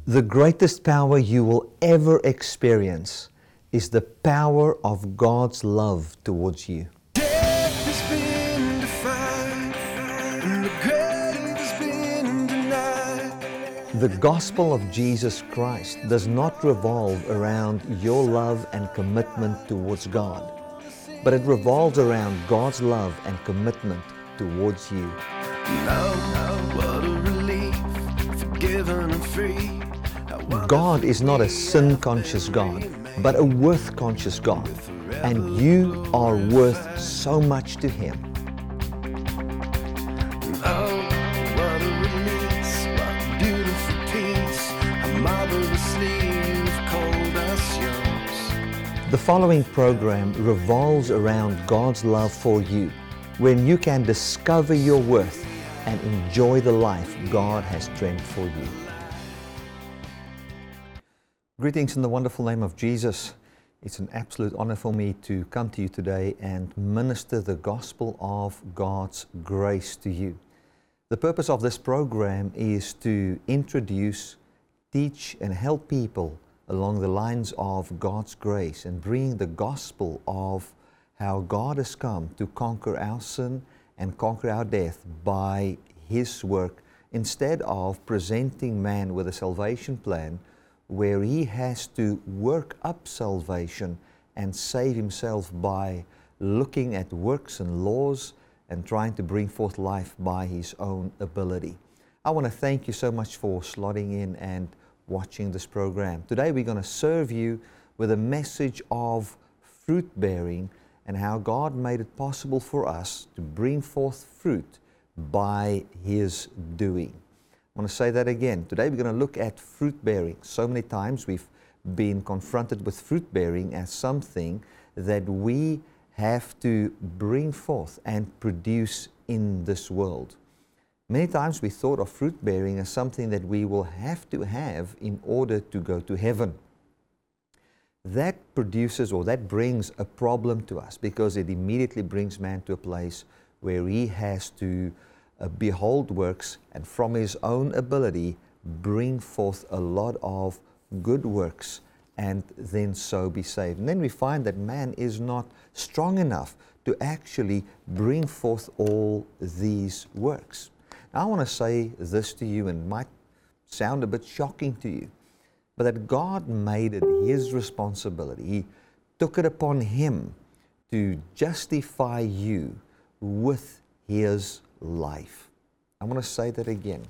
The greatest power you will ever experience is the power of God's love towards you. Death has been defined, and the grave has been denied. The gospel of Jesus Christ does not revolve around your love and commitment towards God, but it revolves around God's love and commitment towards you. Now, what a relief, forgiven and free. God is not a sin-conscious God, but a worth-conscious God, and you are worth so much to Him. Oh, what a release, what beautiful peace, how marvelously you've called us yours. The following program revolves around God's love for you, when you can discover your worth and enjoy the life God has dreamt for you. Greetings in the wonderful name of Jesus. It's an absolute honor for me to come to you today and minister the gospel of God's grace to you. The purpose of this program is to introduce, teach, and help people along the lines of God's grace and bring the gospel of how God has come to conquer our sin and conquer our death by His work, instead of presenting man with a salvation plan where he has to work up salvation and save himself by looking at works and laws and trying to bring forth life by his own ability. I want to thank you so much for slotting in and watching this program. Today we're going to serve you with a message of fruit bearing and how God made it possible for us to bring forth fruit by His doing. I want to say that again. Today we're going to look at fruit bearing. So many times we've been confronted with fruit bearing as something that we have to bring forth and produce in this world. Many times we thought of fruit bearing as something that we will have to have in order to go to heaven. That produces, or that brings a problem to us, because it immediately brings man to a place where he has to behold works and from his own ability bring forth a lot of good works and then so be saved. And then we find that man is not strong enough to actually bring forth all these works. Now, I want to say this to you, and it might sound a bit shocking to you, but that God made it His responsibility. He took it upon Him to justify you with His life. I want to say that again.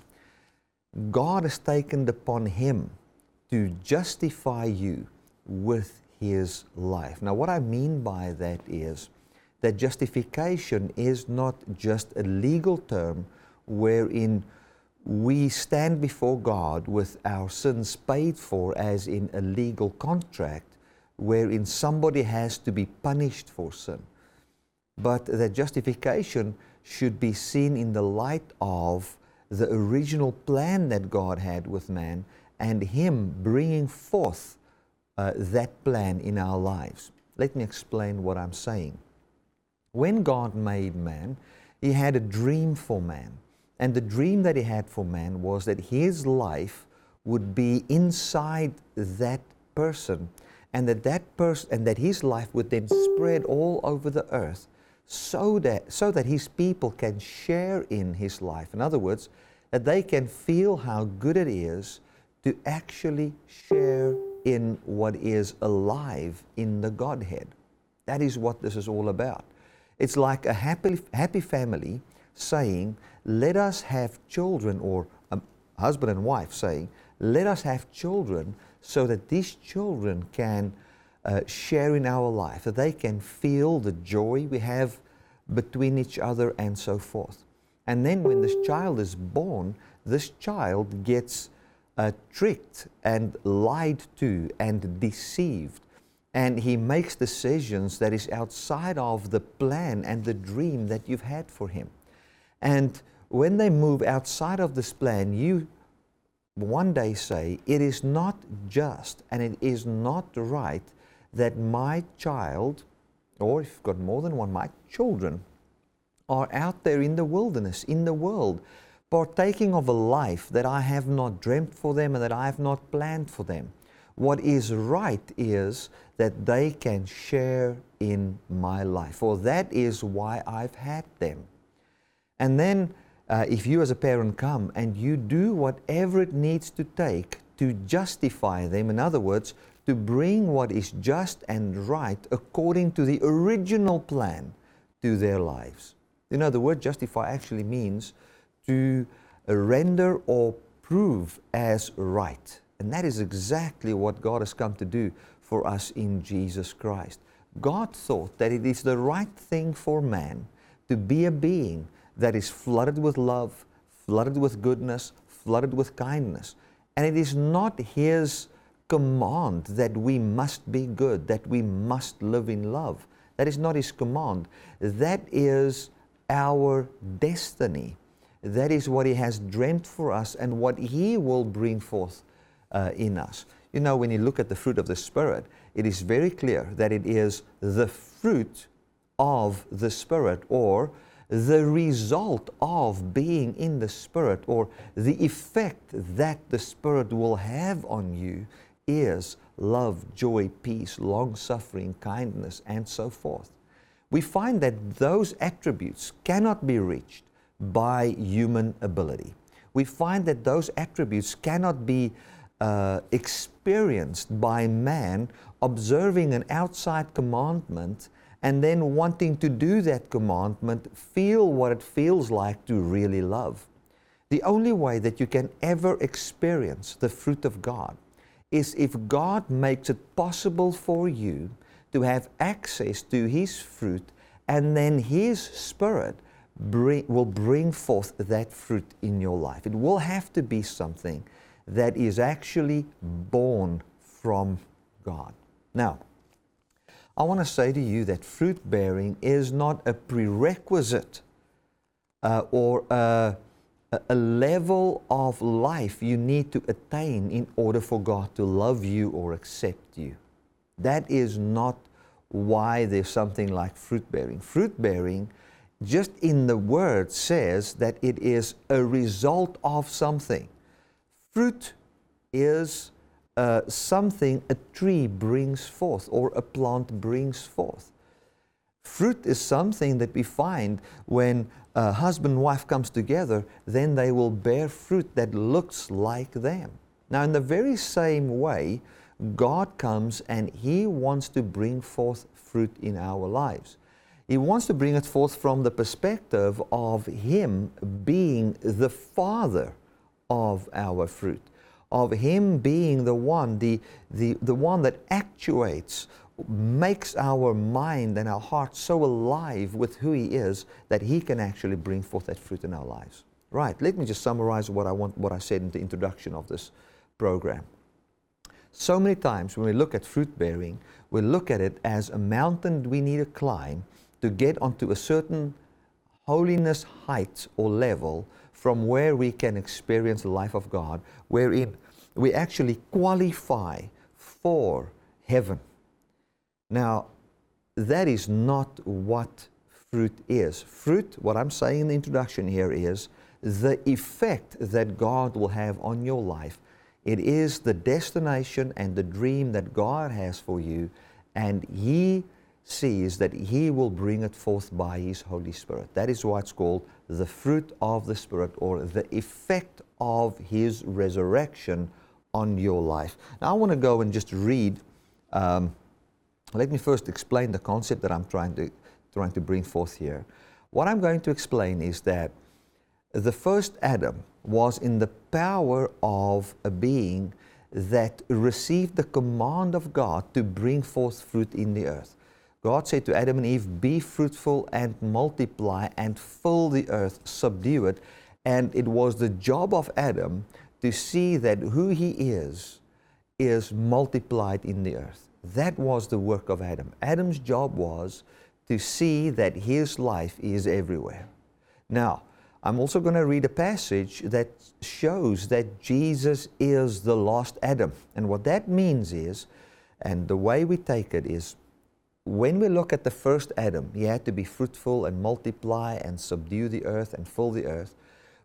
God has taken it upon Him to justify you with His life. Now, what I mean by that is that justification is not just a legal term wherein we stand before God with our sins paid for, as in a legal contract wherein somebody has to be punished for sin. But that justification should be seen in the light of the original plan that God had with man and Him bringing forth that plan in our lives. Let me explain what I'm saying. When God made man, He had a dream for man. And the dream that He had for man was that his life would be inside that person, and that his life would then spread all over the earth, so that His people can share in His life. In other words, that they can feel how good it is to actually share in what is alive in the Godhead. That is what this is all about. It's like a happy family saying, let us have children, or a husband and wife saying, let us have children so that these children can share in our life, that they can feel the joy we have between each other and so forth. And then when this child is born, this child gets tricked and lied to and deceived, and he makes decisions that is outside of the plan and the dream that you've had for him. And when they move outside of this plan, you one day say, it is not just and it is not right that my child, or if you've got more than one, my children, are out there in the wilderness, in the world, partaking of a life that I have not dreamt for them and that I have not planned for them. What is right is that they can share in my life, for that is why I've had them. And then if you as a parent come and you do whatever it needs to take to justify them, in other words, to bring what is just and right according to the original plan to their lives. You know, the word justify actually means to render or prove as right. And that is exactly what God has come to do for us in Jesus Christ. God thought that it is the right thing for man to be a being that is flooded with love, flooded with goodness, flooded with kindness. And it is not His command that we must be good, that we must live in love. That is not His command. That is our destiny. That is what He has dreamt for us and what He will bring forth in us. You know, when you look at the fruit of the Spirit, it is very clear that it is the fruit of the Spirit, or the result of being in the Spirit, or the effect that the Spirit will have on you is love, joy, peace, long-suffering, kindness, and so forth. We find that those attributes cannot be reached by human ability. We find that those attributes cannot be experienced by man observing an outside commandment and then wanting to do that commandment, feel what it feels like to really love. The only way that you can ever experience the fruit of God is if God makes it possible for you to have access to His fruit, and then His Spirit will bring forth that fruit in your life. It will have to be something that is actually born from God. Now, I want to say to you that fruit bearing is not a prerequisite or a level of life you need to attain in order for God to love you or accept you. That is not why there's something like fruit bearing. Fruit bearing, just in the word, says that it is a result of something. Fruit is something a tree brings forth or a plant brings forth. Fruit is something that we find when a husband and wife comes together, then they will bear fruit that looks like them. Now, in the very same way, God comes and He wants to bring forth fruit in our lives. He wants to bring it forth from the perspective of Him being the Father of our fruit, of Him being the one, the one that actuates, makes our mind and our heart so alive with who He is that He can actually bring forth that fruit in our lives. Right, let me just summarize what I said in the introduction of this program. So many times when we look at fruit bearing, we look at it as a mountain we need to climb to get onto a certain holiness height or level from where we can experience the life of God, wherein we actually qualify for heaven. Now, that is not what fruit is. Fruit, what I'm saying in the introduction here, is the effect that God will have on your life. It is the destination and the dream that God has for you, and He sees that He will bring it forth by His Holy Spirit. That is why it's called the fruit of the Spirit, or the effect of His resurrection on your life. Now I want to go and just read, let me first explain the concept that I'm trying to bring forth here. What I'm going to explain is that the first Adam was in the power of a being that received the command of God to bring forth fruit in the earth. God said to Adam and Eve, "Be fruitful and multiply and fill the earth, subdue it." And it was the job of Adam to see that who he is multiplied in the earth. That was the work of Adam. Adam's job was to see that his life is everywhere. Now, I'm also going to read a passage that shows that Jesus is the lost Adam. And what that means is, and the way we take it is, when we look at the first Adam, he had to be fruitful and multiply and subdue the earth and fill the earth.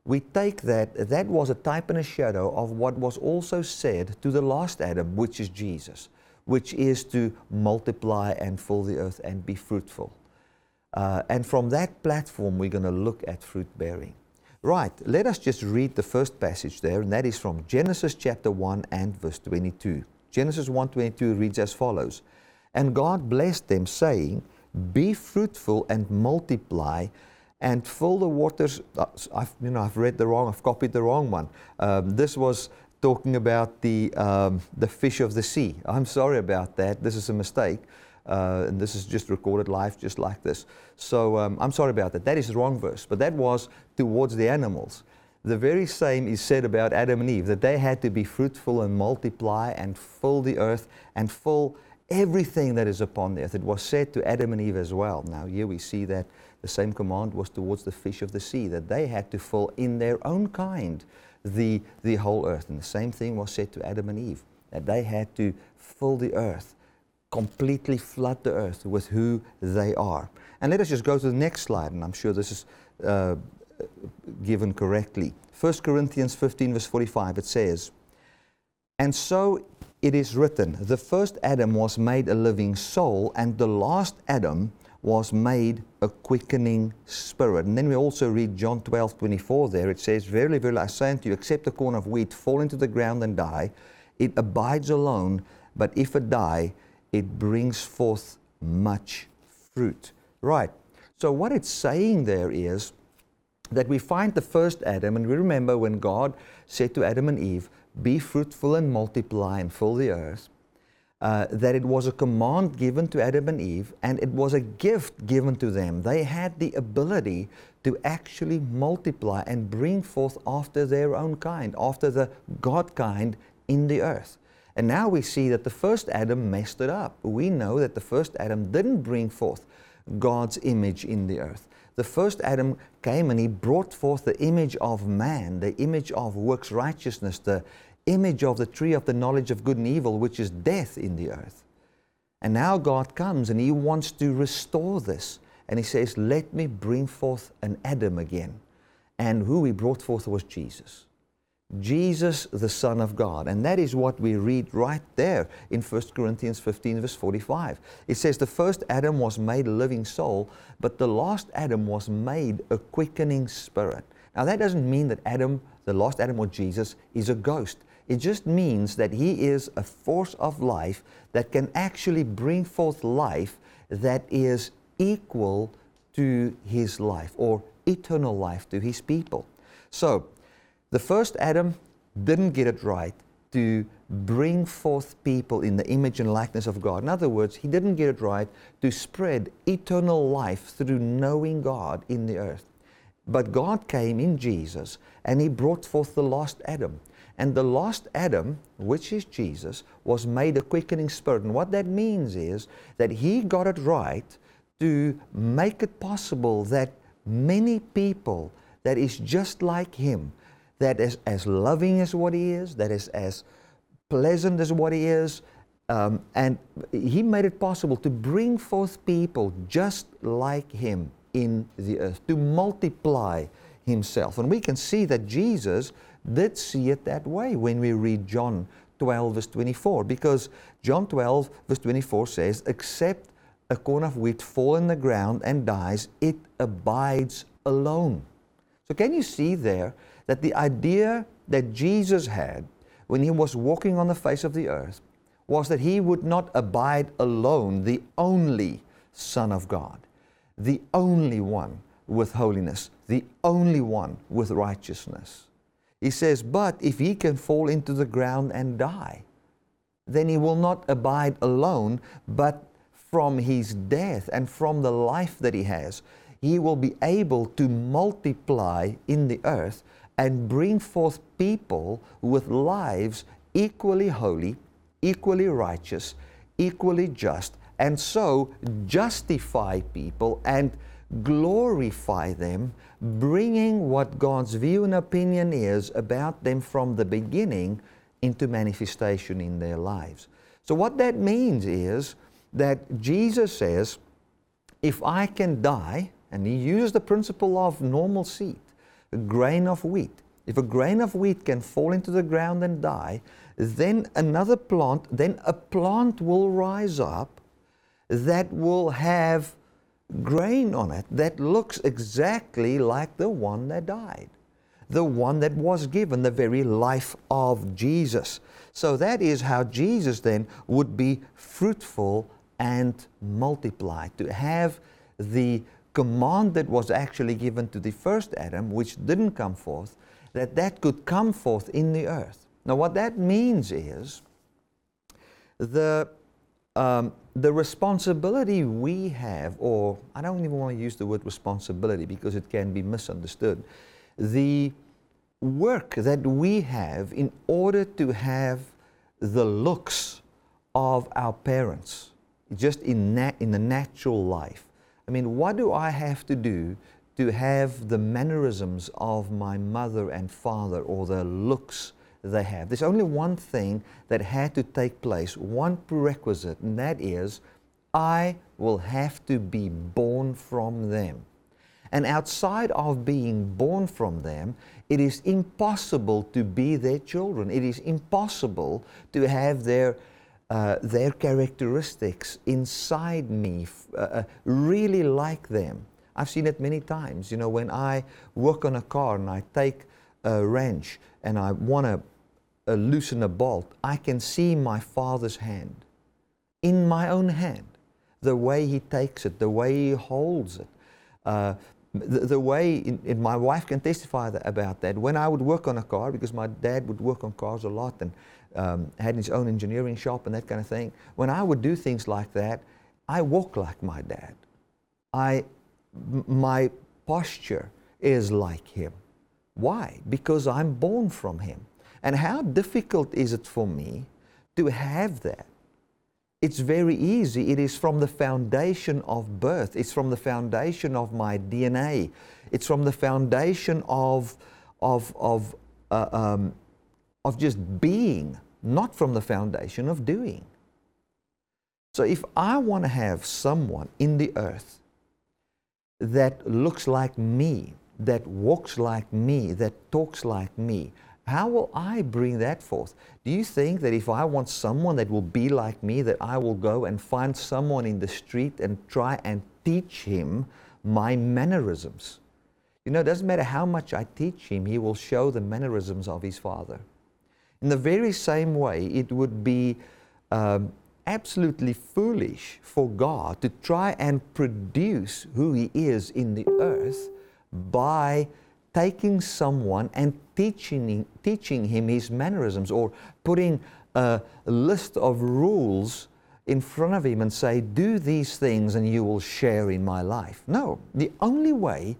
we take that was a type and a shadow of what was also said to the last Adam, which is Jesus, which is to multiply and fill the earth and be fruitful. And from that platform, we're going to look at fruit bearing. Right, let us just read the first passage there, and that is from Genesis chapter 1 and verse 22. Genesis 1:22 reads as follows. And God blessed them, saying, be fruitful and multiply, and fill the waters. I've read the wrong, I've copied the wrong one. This was talking about the fish of the sea. I'm sorry about that. This is a mistake. And this is just recorded live, just like this. So I'm sorry about that. That is the wrong verse. But that was towards the animals. The very same is said about Adam and Eve, that they had to be fruitful and multiply and fill the earth and fill everything that is upon the earth. It was said to Adam and Eve as well. Now here we see that the same command was towards the fish of the sea, that they had to fill in their own kind the whole earth. And the same thing was said to Adam and Eve, that they had to fill the earth, completely flood the earth with who they are. And let us just go to the next slide, and I'm sure this is given correctly. 1 Corinthians 15 verse 45, it says, and so it is written, the first Adam was made a living soul, and the last Adam was made a quickening spirit. And then we also read John 12:24 there. It says, verily, verily, I say unto you, except a corn of wheat fall into the ground and die, it abides alone, but if it die, it brings forth much fruit. Right. So what it's saying there is that we find the first Adam, and we remember when God said to Adam and Eve, be fruitful and multiply and fill the earth, that it was a command given to Adam and Eve, and it was a gift given to them. They had the ability to actually multiply and bring forth after their own kind, after the God kind in the earth. And now we see that the first Adam messed it up. We know that the first Adam didn't bring forth God's image in the earth. The first Adam came and he brought forth the image of man, the image of works righteousness, the image of the tree of the knowledge of good and evil, which is death in the earth. And now God comes and he wants to restore this. And he says, let me bring forth an Adam again. And who he brought forth was Jesus. Jesus, the Son of God. And that is what we read right there in 1 Corinthians 15 verse 45. It says the first Adam was made a living soul, but the last Adam was made a quickening spirit. Now that doesn't mean that Adam, the last Adam or Jesus, is a ghost. It just means that he is a force of life that can actually bring forth life that is equal to his life, or eternal life to his people. So the first Adam didn't get it right to bring forth people in the image and likeness of God. In other words, he didn't get it right to spread eternal life through knowing God in the earth. But God came in Jesus and he brought forth the last Adam. And the last Adam, which is Jesus, was made a quickening spirit. And what that means is that he got it right to make it possible that many people that is just like him, that is as loving as what he is, that is as pleasant as what he is, and he made it possible to bring forth people just like him in the earth, to multiply himself. And we can see that Jesus did see it that way when we read John 12 verse 24, because John 12 verse 24 says, except a corn of wheat fall in the ground and dies, it abides alone. So can you see there that the idea that Jesus had when he was walking on the face of the earth was that he would not abide alone, the only Son of God, the only one with holiness, the only one with righteousness. He says, but if he can fall into the ground and die, then he will not abide alone, but from his death and from the life that he has, he will be able to multiply in the earth and bring forth people with lives equally holy, equally righteous, equally just, and so justify people and glorify them, bringing what God's view and opinion is about them from the beginning into manifestation in their lives. So what that means is that Jesus says, if I can die, and he uses the principle of normal seed, grain of wheat. If a grain of wheat can fall into the ground and die, then a plant will rise up that will have grain on it that looks exactly like the one that died, the one that was given the very life of Jesus. So that is how Jesus then would be fruitful and multiply, to have the command that was actually given to the first Adam, which didn't come forth, that could come forth in the earth. Now what that means is the responsibility we have, or I don't even want to use the word responsibility because it can be misunderstood, the work that we have in order to have the looks of our parents, just in the natural life. I mean, what do I have to do to have the mannerisms of my mother and father, or the looks they have? There's only one thing that had to take place, one prerequisite, and that is I will have to be born from them. And outside of being born from them, it is impossible to be their children. It is impossible to have their characteristics inside me, really like them. I've seen it many times. You know, when I work on a car and I take a wrench and I want to loosen a bolt, I can see my Father's hand in my own hand, the way He takes it, the way He holds it. The way, my wife can testify about that. When I would work on a car, because my dad would work on cars a lot and had his own engineering shop and that kind of thing, when I would do things like that, I walk like my dad. My posture is like him. Why? Because I'm born from him. And how difficult is it for me to have that? It's very easy. It is from the foundation of birth. It's from the foundation of my DNA. It's from the foundation of just being, not from the foundation of doing. So if I want to have someone in the earth that looks like me, that walks like me, that talks like me, how will I bring that forth? Do you think that if I want someone that will be like me, that I will go and find someone in the street and try and teach him my mannerisms? You know, it doesn't matter how much I teach him, he will show the mannerisms of his father. In the very same way, it would be absolutely foolish for God to try and produce who He is in the earth by taking someone and teaching him his mannerisms, or putting a list of rules in front of him and say, do these things and you will share in my life. No, the only way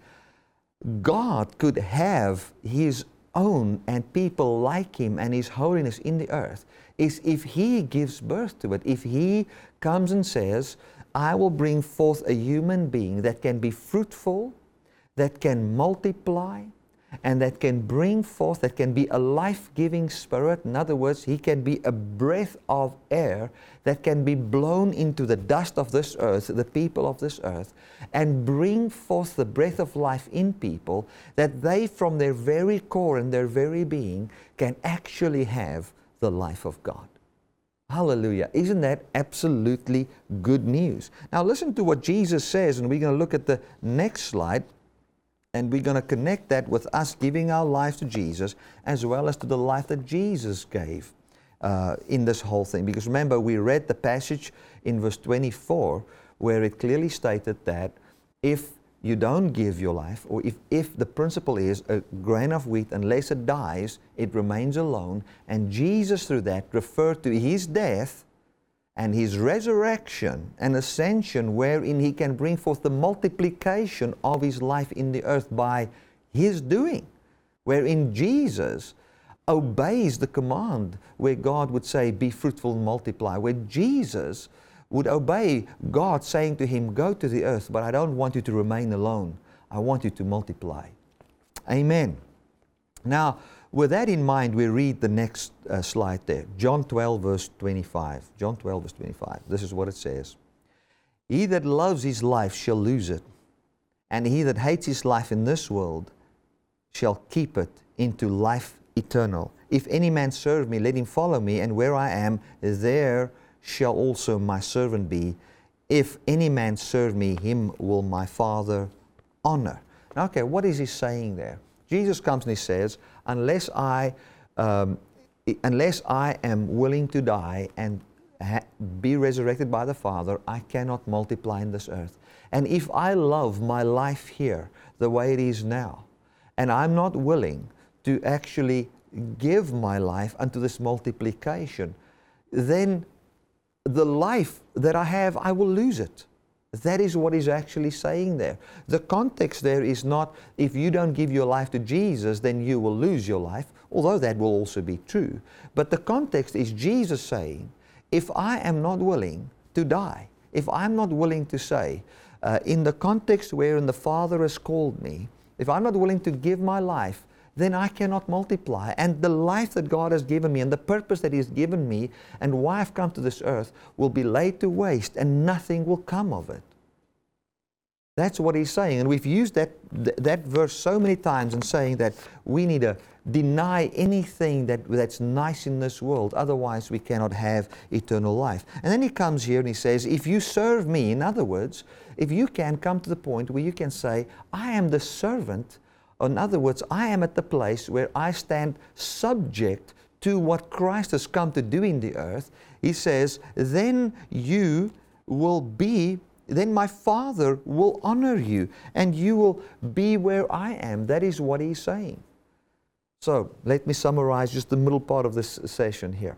God could have His own and people like Him and His holiness in the earth is if He gives birth to it. If He comes and says, I will bring forth a human being that can be fruitful, that can multiply, and that can bring forth, that can be a life-giving spirit. In other words, He can be a breath of air that can be blown into the dust of this earth, the people of this earth, and bring forth the breath of life in people, that they from their very core and their very being can actually have the life of God. Hallelujah. Isn't that absolutely good news? Now listen to what Jesus says, and we're going to look at the next slide. And we're going to connect that with us giving our lives to Jesus, as well as to the life that Jesus gave in this whole thing. Because remember, we read the passage in verse 24 where it clearly stated that if you don't give your life, or if the principle is a grain of wheat, unless it dies, it remains alone. And Jesus through that referred to His death and His resurrection and ascension, wherein He can bring forth the multiplication of His life in the earth by His doing, wherein Jesus obeys the command where God would say, be fruitful and multiply, where Jesus would obey God saying to Him, go to the earth, but I don't want you to remain alone. I want you to multiply. Amen. Now, with that in mind, we read the next slide there. John 12, verse 25. John 12, verse 25. This is what it says. He that loves his life shall lose it, and he that hates his life in this world shall keep it into life eternal. If any man serve me, let him follow me, and where I am, there shall also my servant be. If any man serve me, him will my Father honor. Now, okay, what is he saying there? Jesus comes and he says, unless I am willing to die and be resurrected by the Father, I cannot multiply in this earth. And if I love my life here the way it is now, and I'm not willing to actually give my life unto this multiplication, then the life that I have, I will lose it. That is what he's actually saying there. The context there is not, if you don't give your life to Jesus, then you will lose your life, although that will also be true. But the context is Jesus saying, if I am not willing to die, if I'm not willing to say, in the context wherein the Father has called me, if I'm not willing to give my life, then I cannot multiply. And the life that God has given me and the purpose that He has given me and why I've come to this earth will be laid to waste and nothing will come of it. That's what He's saying. And we've used that verse so many times in saying that we need to deny anything that's nice in this world. Otherwise, we cannot have eternal life. And then He comes here and He says, if you serve me, in other words, if you can come to the point where you can say, I am the servant. In other words, I am at the place where I stand subject to what Christ has come to do in the earth. He says, then my Father will honor you and you will be where I am. That is what He's saying. So let me summarize just the middle part of this session here.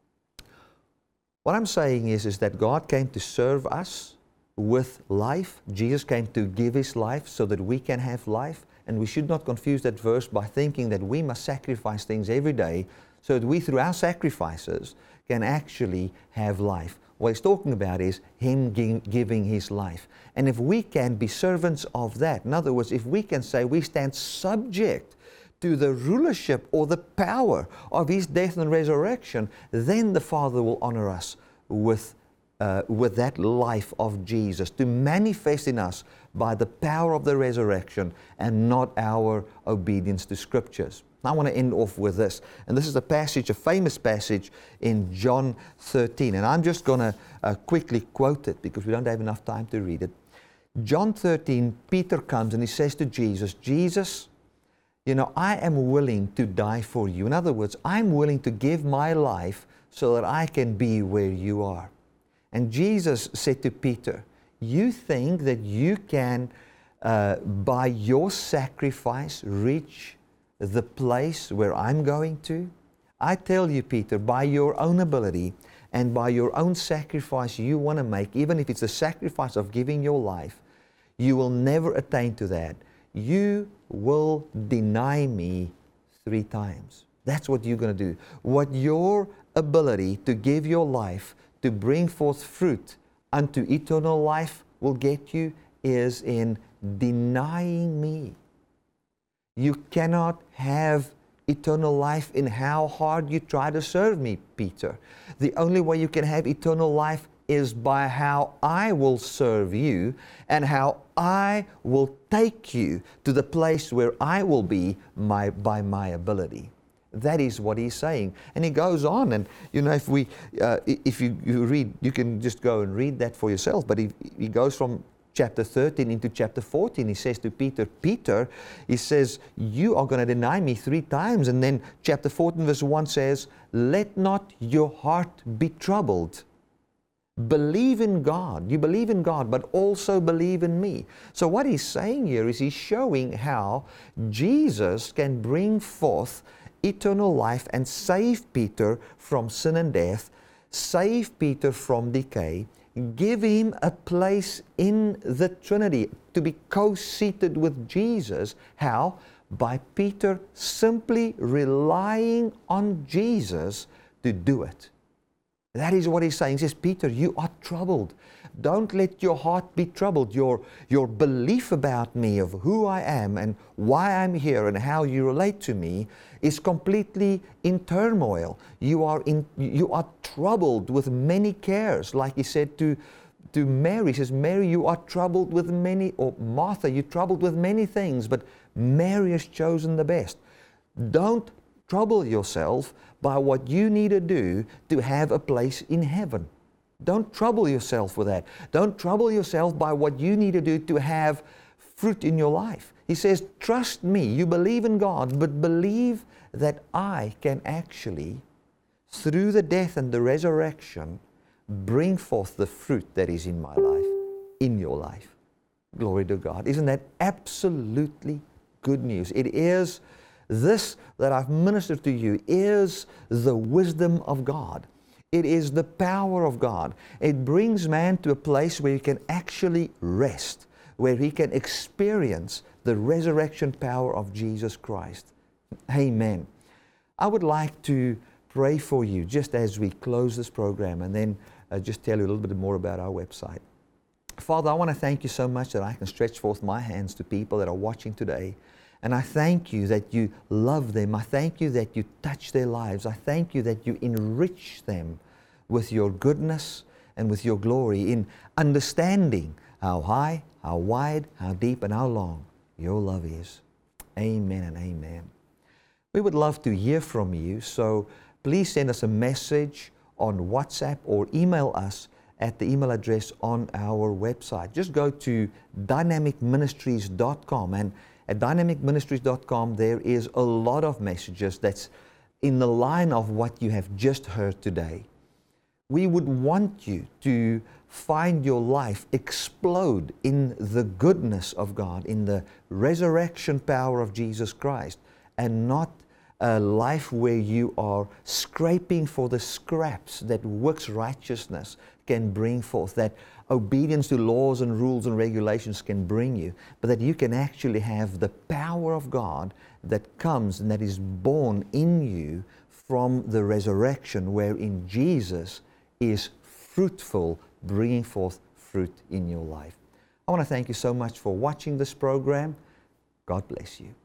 What I'm saying is that God came to serve us with life. Jesus came to give His life so that we can have life. And we should not confuse that verse by thinking that we must sacrifice things every day so that we, through our sacrifices, can actually have life. What He's talking about is Him giving His life. And if we can be servants of that, in other words, if we can say we stand subject to the rulership or the power of His death and resurrection, then the Father will honor us with that life of Jesus, to manifest in us by the power of the resurrection and not our obedience to Scriptures. I want to end off with this. And this is a famous passage in John 13. And I'm just going to quickly quote it because we don't have enough time to read it. John 13, Peter comes and he says to Jesus, Jesus, I am willing to die for you. In other words, I'm willing to give my life so that I can be where you are. And Jesus said to Peter, you think that you can, by your sacrifice, reach the place where I'm going to? I tell you, Peter, by your own ability and by your own sacrifice you want to make, even if it's the sacrifice of giving your life, you will never attain to that. You will deny me 3 times. That's what you're going to do. What your ability to give your life to bring forth fruit unto eternal life will get you is in denying me. You cannot have eternal life in how hard you try to serve me, Peter. The only way you can have eternal life is by how I will serve you and how I will take you to the place where I will be by my ability. That is what he's saying. And he goes on, and if you read, you can just go and read that for yourself, but he goes from chapter 13 into chapter 14. He says to Peter, he says, you are going to deny me 3 times. And then chapter 14 verse 1 says, let not your heart be troubled. Believe in God. You believe in God, but also believe in me. So what he's saying here is he's showing how Jesus can bring forth eternal life and save Peter from sin and death, save Peter from decay, give him a place in the Trinity to be co-seated with Jesus. How? By Peter simply relying on Jesus to do it. That is what he's saying. He says, Peter, you are troubled. Don't let your heart be troubled. Your belief about me, of who I am and why I'm here and how you relate to me, is completely in turmoil. You are troubled with many cares. Like he said to Mary, he says, Mary, you are troubled with many, or Martha, you're troubled with many things, but Mary has chosen the best. Don't trouble yourself by what you need to do to have a place in heaven. Don't trouble yourself with that. Don't trouble yourself by what you need to do to have fruit in your life. He says, trust me. You believe in God, but believe that I can actually, through the death and the resurrection, bring forth the fruit that is in my life, in your life. Glory to God. Isn't that absolutely good news? It is this that I've ministered to you is the wisdom of God. It is the power of God. It brings man to a place where he can actually rest, where he can experience the resurrection power of Jesus Christ. Amen. I would like to pray for you just as we close this program, and then just tell you a little bit more about our website. Father, I want to thank you so much that I can stretch forth my hands to people that are watching today. And I thank you that you love them. I thank you that you touch their lives. I thank you that you enrich them with your goodness and with your glory in understanding how high, how wide, how deep, and how long your love is. Amen and amen. We would love to hear from you, so please send us a message on WhatsApp or email us at the email address on our website. Just go to dynamicministries.com, and at dynamicministries.com there is a lot of messages that's in the line of what you have just heard today. We would want you to find your life explode in the goodness of God, in the resurrection power of Jesus Christ, and not a life where you are scraping for the scraps that works righteousness can bring forth, that obedience to laws and rules and regulations can bring you, but that you can actually have the power of God that comes and that is born in you from the resurrection, wherein Jesus is fruitful, bringing forth fruit in your life. I want to thank you so much for watching this program. God bless you.